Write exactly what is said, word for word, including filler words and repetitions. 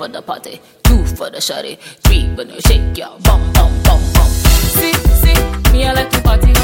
for the party, two for the shawty, three when you shake your bum bum bum bum. See, see, me I like to party.